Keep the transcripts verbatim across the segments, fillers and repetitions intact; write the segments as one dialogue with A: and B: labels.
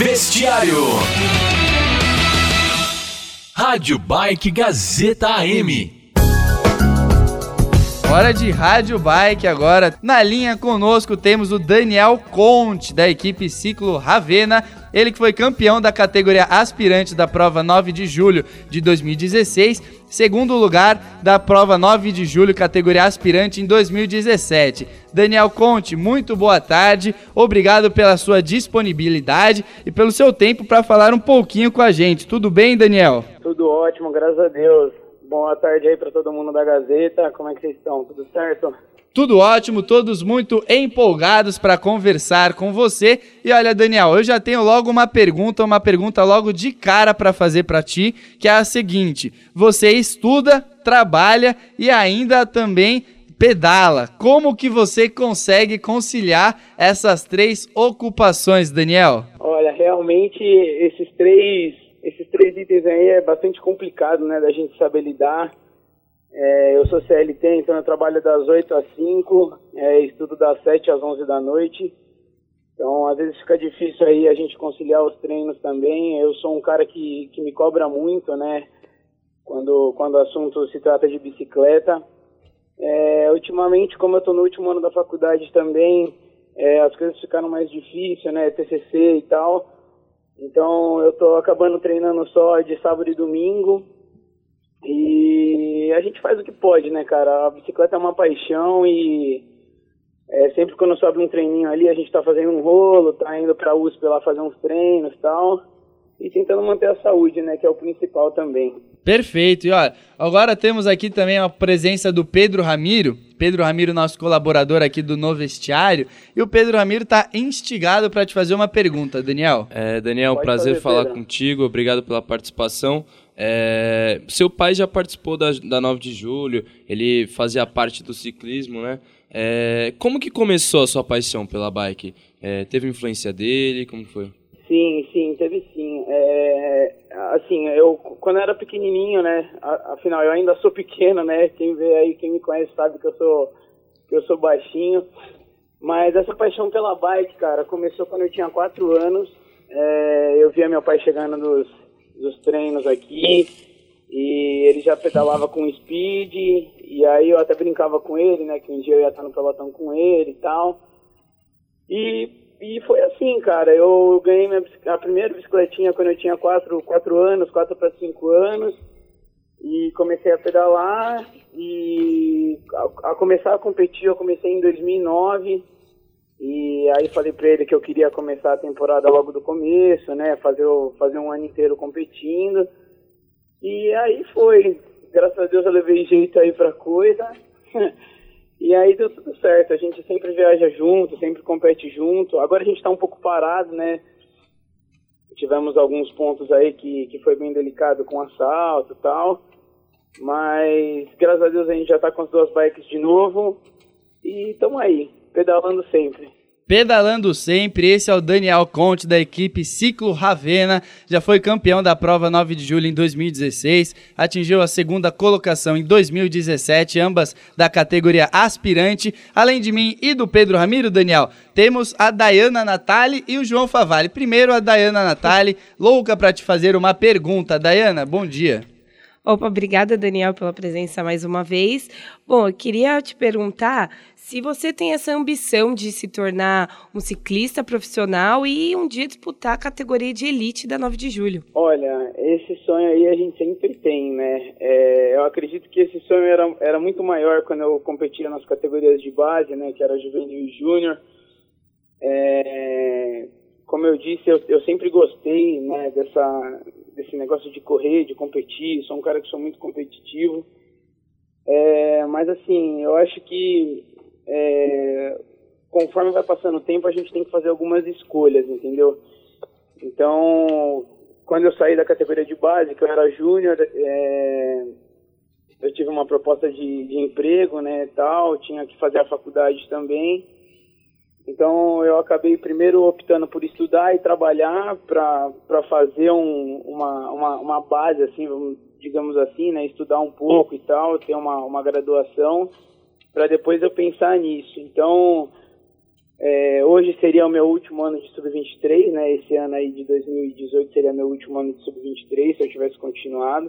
A: Vestiário. Rádio Bike Gazeta A M.
B: Hora de Rádio Bike agora. Na linha conosco temos o Daniel Conte, da equipe Ciclo Ravenna. Ele que foi campeão da categoria aspirante da prova nove de julho de dois mil e dezesseis, segundo lugar da prova nove de julho, categoria aspirante em dois mil e dezessete. Daniel Conte, muito boa tarde, obrigado pela sua disponibilidade e pelo seu tempo para falar um pouquinho com a gente. Tudo bem, Daniel?
C: Tudo ótimo, graças a Deus. Boa tarde aí para todo mundo da Gazeta, como é que vocês estão? Tudo certo?
B: Tudo ótimo, todos muito empolgados para conversar com você. E olha, Daniel, eu já tenho logo uma pergunta, uma pergunta logo de cara para fazer para ti, que é a seguinte: você estuda, trabalha e ainda também pedala. Como que você consegue conciliar essas três ocupações, Daniel?
C: Olha, realmente esses três, esses três itens aí é bastante complicado, né, da gente saber lidar. É, eu sou C L T, então eu trabalho das oito às cinco, é, estudo das sete às onze da noite. Então, às vezes fica difícil aí a gente conciliar os treinos também. Eu sou um cara que, que me cobra muito, né, quando, quando o assunto se trata de bicicleta. É, ultimamente, como eu estou no último ano da faculdade também, é, as coisas ficaram mais difíceis, né, T C C e tal. Então, eu estou acabando treinando só de sábado e domingo. E a gente faz o que pode, né, cara? A bicicleta é uma paixão e é, sempre quando sobe um treininho ali, a gente tá fazendo um rolo, tá indo pra U S P lá fazer uns treinos e tal, e tentando manter a saúde, né, que é o principal também.
B: Perfeito. E olha, agora temos aqui também a presença do Pedro Ramiro. Pedro Ramiro, nosso colaborador aqui do No Vestiário. E o Pedro Ramiro tá instigado para te fazer uma pergunta, Daniel.
D: É, Daniel,
C: Pode
D: prazer
C: fazer,
D: falar
C: Pedro.
D: contigo, obrigado pela participação. É, seu pai já participou da, da nove de julho, ele fazia parte do ciclismo, né? É, como que começou a sua paixão pela bike? É, teve influência dele? Como foi?
C: Sim, sim, teve sim. É, assim, eu quando eu era pequenininho, né, afinal eu ainda sou pequeno, né, quem vê aí, quem me conhece sabe que eu sou, que eu sou baixinho, mas essa paixão pela bike, cara, começou quando eu tinha quatro anos, é, eu via meu pai chegando nos dos treinos aqui, e ele já pedalava com speed, e aí eu até brincava com ele, né, que um dia eu ia estar no pelotão com ele e tal, e, e foi assim, cara, eu ganhei minha, a primeira bicicletinha quando eu tinha quatro, quatro anos, quatro para cinco anos, e comecei a pedalar, e a, a começar a competir eu comecei em dois mil e nove, e aí falei pra ele que eu queria começar a temporada logo do começo, né, fazer, fazer um ano inteiro competindo, e aí foi, graças a Deus eu levei jeito aí pra coisa, e aí deu tudo certo, a gente sempre viaja junto, sempre compete junto, agora a gente tá um pouco parado, né, tivemos alguns pontos aí que, que foi bem delicado com assalto e tal, mas graças a Deus a gente já tá com as duas bikes de novo, e tamo aí. Pedalando sempre.
B: Pedalando sempre, esse é o Daniel Conte, da equipe Ciclo Ravenna, já foi campeão da prova nove de julho em dois mil e dezesseis, atingiu a segunda colocação em dois mil e dezessete, ambas da categoria aspirante. Além de mim e do Pedro Ramiro, Daniel, temos a Dayana Natali e o João Favalli. Primeiro a Dayana Natali, louca para te fazer uma pergunta. Dayana, bom dia.
E: Opa, obrigada, Daniel, pela presença mais uma vez. Bom, eu queria te perguntar se você tem essa ambição de se tornar um ciclista profissional e um dia disputar a categoria de elite da nove de julho.
C: Olha, esse sonho aí a gente sempre tem, né? É, eu acredito que esse sonho era, era muito maior quando eu competia nas categorias de base, né? Que era juvenil e júnior. É, como eu disse, eu, eu sempre gostei, né, dessa, desse negócio de correr, de competir. Sou um cara que sou muito competitivo. É, mas assim, eu acho que É, conforme vai passando o tempo, a gente tem que fazer algumas escolhas, entendeu? Então, quando eu saí da categoria de base, que eu era júnior, é, eu tive uma proposta de, de emprego, né, tal, tinha que fazer a faculdade também. Então, eu acabei primeiro optando por estudar e trabalhar para fazer um, uma, uma, uma base, assim, digamos assim, né, estudar um pouco e tal, ter uma, uma graduação, para depois eu pensar nisso. Então, É, hoje seria o meu último ano de sub vinte e três, né? Esse ano aí de dois mil e dezoito seria meu último ano de sub vinte e três, se eu tivesse continuado.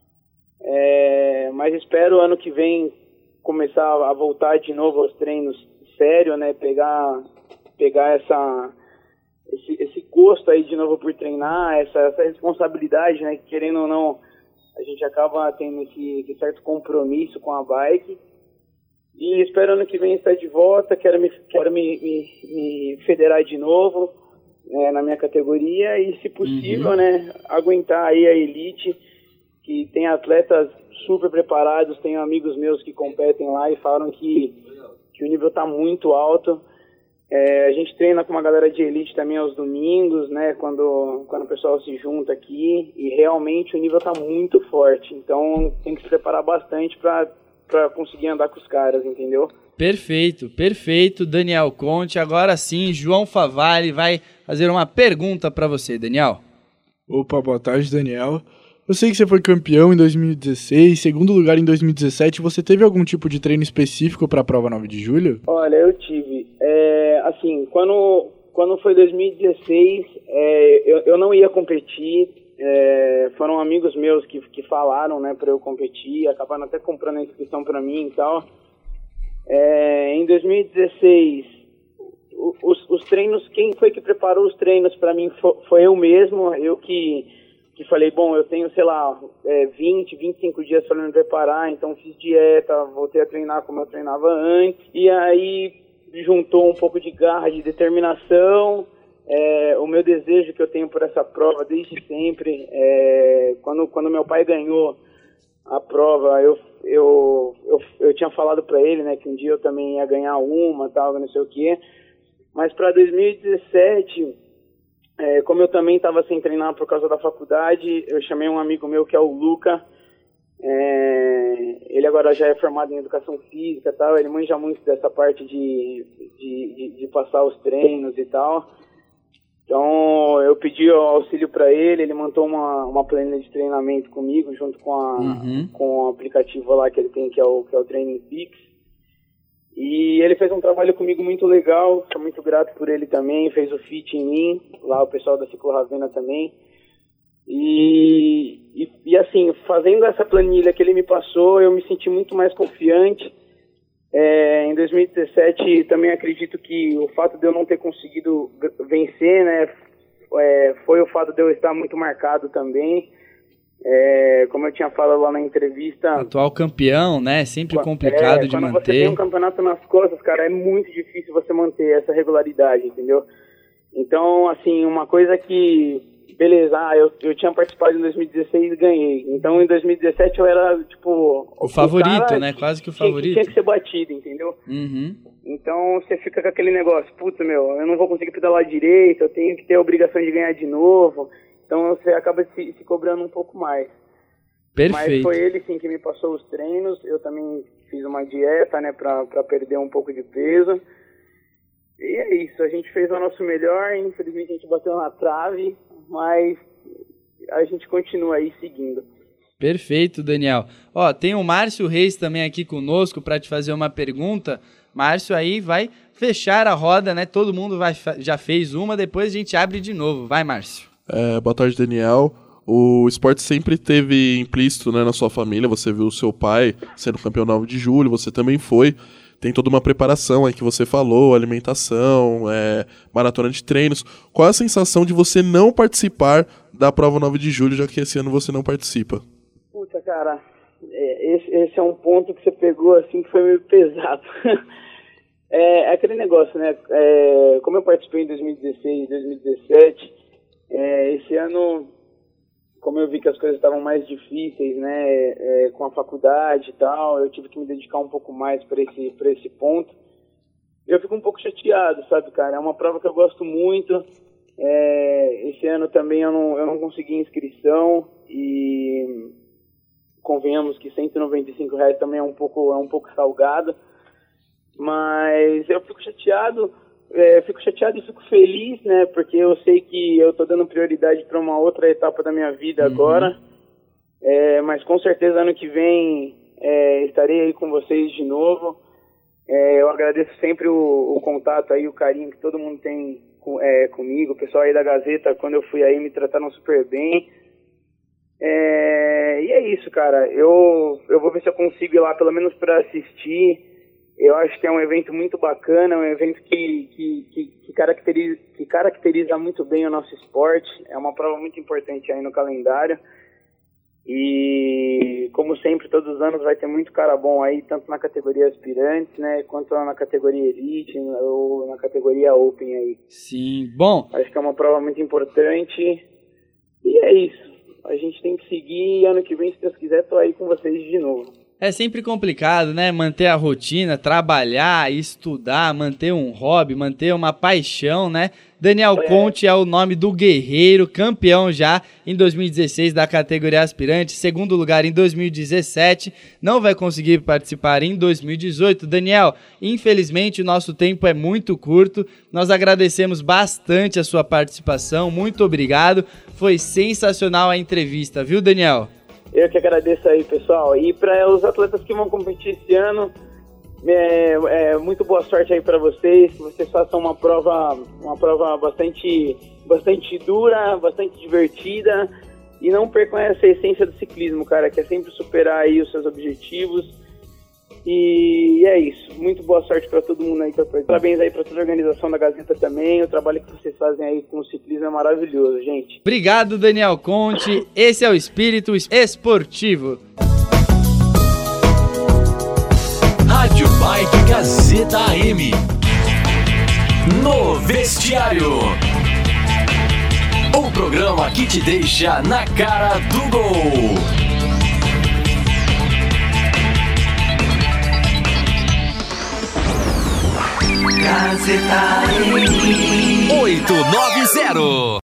C: É, mas espero ano que vem começar a voltar de novo aos treinos sério, né? Pegar, pegar essa, esse, esse gosto aí de novo por treinar, essa, essa responsabilidade, né? Querendo ou não, a gente acaba tendo esse, esse certo compromisso com a bike. E espero ano que vem estar de volta, quero me, quero me, me, me federar de novo, né, na minha categoria e, se possível, uhum. né, aguentar aí a elite, que tem atletas super preparados, tenho amigos meus que competem lá e falam que, que o nível está muito alto. É, a gente treina com uma galera de elite também aos domingos, né, quando, quando o pessoal se junta aqui, e realmente o nível está muito forte, então tem que se preparar bastante para para conseguir andar com os caras, entendeu?
B: Perfeito, perfeito, Daniel Conte. Agora sim, João Favalli vai fazer uma pergunta para você, Daniel.
F: Opa, boa tarde, Daniel. Eu sei que você foi campeão em dois mil e dezesseis, segundo lugar em dois mil e dezessete. Você teve algum tipo de treino específico para a prova nove de julho?
C: Olha, eu tive. É, assim, quando, quando foi dois mil e dezesseis, é, eu, eu não ia competir. É, foram amigos meus que, que falaram, né, para eu competir, acabaram até comprando a inscrição para mim e tal. É, em dois mil e dezesseis, os, os treinos, quem foi que preparou os treinos para mim foi, foi eu mesmo, eu que, que falei, bom, eu tenho, sei lá, é, vinte, vinte e cinco dias para me preparar, então fiz dieta, voltei a treinar como eu treinava antes, e aí juntou um pouco de garra, de determinação. É, o meu desejo que eu tenho por essa prova desde sempre, é, quando, quando meu pai ganhou a prova, eu, eu, eu, eu tinha falado para ele, né, que um dia eu também ia ganhar uma, tal, não sei o quê, mas para dois mil e dezessete, é, como eu também estava sem treinar por causa da faculdade, eu chamei um amigo meu que é o Luca, é, ele agora já é formado em educação física, tal, ele manja muito dessa parte de, de, de, de passar os treinos e tal. Então, eu pedi auxílio para ele, ele montou uma, uma planilha de treinamento comigo, junto com, a, uhum. com o aplicativo lá que ele tem, que é o, que é o Training Peaks. E ele fez um trabalho comigo muito legal, sou muito grato por ele também, fez o fit em mim, lá o pessoal da Ciclo Ravena também. E, e, e assim, fazendo essa planilha que ele me passou, eu me senti muito mais confiante. É, em dois mil e dezessete, também acredito que o fato de eu não ter conseguido vencer, né, é, foi o fato de eu estar muito marcado também. É, como eu tinha falado lá na entrevista...
B: Atual campeão, né, sempre complicado
C: é,
B: de
C: quando
B: manter.
C: Você tem um campeonato nas costas, cara, é muito difícil você manter essa regularidade, entendeu? Então, assim, uma coisa que... Beleza, ah, eu, eu tinha participado em dois mil e dezesseis e ganhei. Então, em dois mil e dezessete, eu era, tipo...
B: O favorito, o né? Quase que o favorito.
C: Tinha que ser batido, entendeu?
B: Uhum.
C: Então, você fica com aquele negócio, putz, meu, eu não vou conseguir pedalar direito, eu tenho que ter a obrigação de ganhar de novo. Então, você acaba se, se cobrando um pouco mais.
B: Perfeito.
C: Mas foi ele, sim, que me passou os treinos. Eu também fiz uma dieta, né, pra, pra perder um pouco de peso. E é isso, a gente fez o nosso melhor, infelizmente a gente bateu na trave, mas a gente continua aí seguindo.
B: Perfeito, Daniel. Ó, tem o Márcio Reis também aqui conosco para te fazer uma pergunta. Márcio aí vai fechar a roda, né? Todo mundo vai, já fez uma, depois a gente abre de novo. Vai, Márcio.
G: É, boa tarde, Daniel. O esporte sempre teve implícito, né, na sua família. Você viu o seu pai sendo campeão nove de julho, você também foi. Tem toda uma preparação aí que você falou, alimentação, é, maratona de treinos. Qual é a sensação de você não participar da prova nove de julho, já que esse ano você não participa?
C: Puta, cara, é, esse, esse é um ponto que você pegou assim que foi meio pesado. é, é aquele negócio, né? É, como eu participei em dois mil e dezesseis, dois mil e dezessete, é, esse ano, como eu vi que as coisas estavam mais difíceis, né, é, com a faculdade e tal, eu tive que me dedicar um pouco mais para esse, para esse ponto. Eu fico um pouco chateado, sabe, cara? É uma prova que eu gosto muito. É, esse ano também eu não, eu não consegui inscrição e convenhamos que cento e noventa e cinco reais também é um pouco, é um pouco salgado. Mas eu fico chateado. É, fico chateado e fico feliz, né, porque eu sei que eu tô dando prioridade para uma outra etapa da minha vida uhum. agora, é, mas com certeza ano que vem é, estarei aí com vocês de novo. É, eu agradeço sempre o, o contato aí, o carinho que todo mundo tem com, é, comigo. O pessoal aí da Gazeta, quando eu fui aí, me trataram super bem. É, e é isso, cara. Eu, eu vou ver se eu consigo ir lá, pelo menos para assistir. Eu acho que é um evento muito bacana, um evento que, que, que, que, caracteriza, que caracteriza muito bem o nosso esporte. É uma prova muito importante aí no calendário. E, como sempre, todos os anos vai ter muito cara bom aí, tanto na categoria aspirantes, né, quanto na categoria elite ou na categoria open aí.
B: Sim, bom.
C: Acho que é uma prova muito importante. E é isso. A gente tem que seguir e ano que vem, se Deus quiser, tô aí com vocês de novo.
B: É sempre complicado, né? Manter a rotina, trabalhar, estudar, manter um hobby, manter uma paixão, né? Daniel é. Conte é o nome do guerreiro, campeão já em dois mil e dezesseis da categoria aspirante, segundo lugar em dois mil e dezessete, não vai conseguir participar em dois mil e dezoito. Daniel, infelizmente o nosso tempo é muito curto, nós agradecemos bastante a sua participação, muito obrigado, foi sensacional a entrevista, viu, Daniel?
C: Eu que agradeço aí, pessoal. E para os atletas que vão competir esse ano, é, é, muito boa sorte aí para vocês. Que vocês façam uma prova, uma prova bastante, bastante dura, bastante divertida. E não percam essa essência do ciclismo, cara, que é sempre superar aí os seus objetivos. E é isso. Muito boa sorte para todo mundo aí. Parabéns aí para toda a organização da Gazeta também. O trabalho que vocês fazem aí com o ciclismo é maravilhoso, gente.
B: Obrigado, Daniel Conte. Esse é o Espírito Esportivo.
A: Rádio Bike Gazeta A M. No vestiário. O programa que te deixa na cara do gol. Gazeta A M oito nove zero.